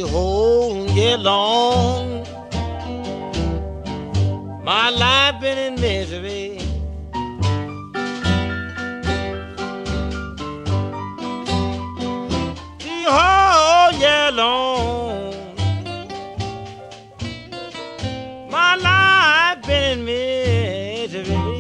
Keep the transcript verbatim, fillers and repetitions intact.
whole year long. My life been in misery. The whole year long. My life been in misery.